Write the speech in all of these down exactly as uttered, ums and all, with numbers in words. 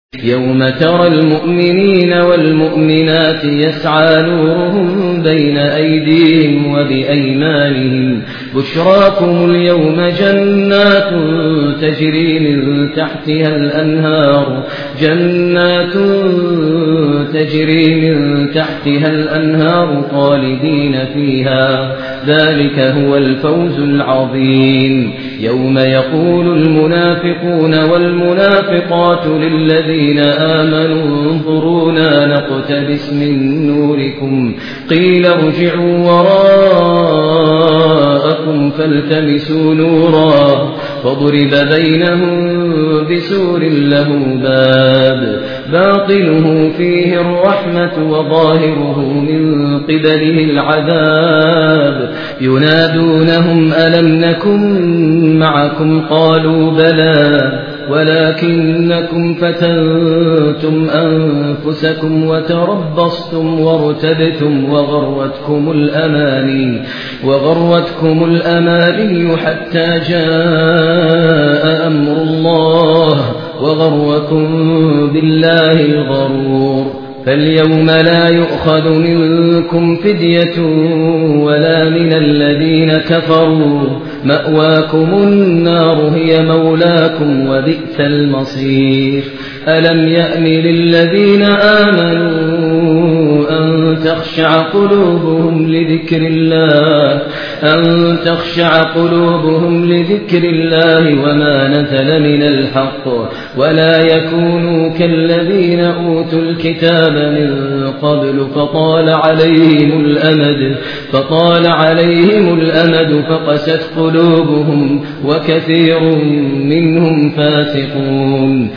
يوم ترى المؤمنين والمؤمنات يسعى نورهم بين أيديهم وبأيمانهم بشراكم اليوم جنات تجري من تحتها الأنهار جنات تجري من تحتها الأنهار خالدين فيها ذلك هو الفوز العظيم. يوم يقول المنافقون والمنافقات للذين آمنوا انظرونا نقتبس من نوركم قيل ارجعوا وراءكم فالتمسوا نورا فضرب بينهم بسور له باب باطنه فيه الرحمة وظاهره من قبله العذاب ينادونهم ألم نكن معكم قالوا بلى ولكنكم فتنتم أنفسكم وتربصتم وارتبتم وغرتكم الأماني وغرتكم الأماني حتى جاء أمر الله وغركم بالله الغرور. فاليوم لا يؤخذ منكم فدية ولا من الذين كفروا مأواكم النار هي مولاكم وبئس المصير. ألم يأن للذين آمنوا أن تخشع قلوبهم لذكر الله أن تخشع قلوبهم لذكر الله وما نزل من الحق ولا يكونوا كالذين أوتوا الكتاب من قبل فطال عليهم الأمد فطال عليهم الأمد فقست قلوبهم وكثير منهم فاسقون.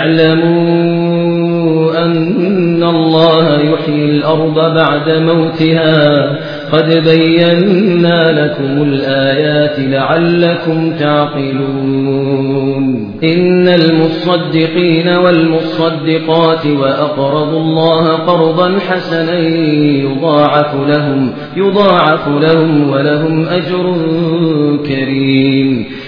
اعلموا أن الله يحيي الأرض بعد موتها قد بينا لكم الآيات لعلكم تعقلون. إن المصدقين والمصدقات وأقرضوا الله قرضا حسنا يضاعف لهم, يضاعف لهم ولهم أجر كريم.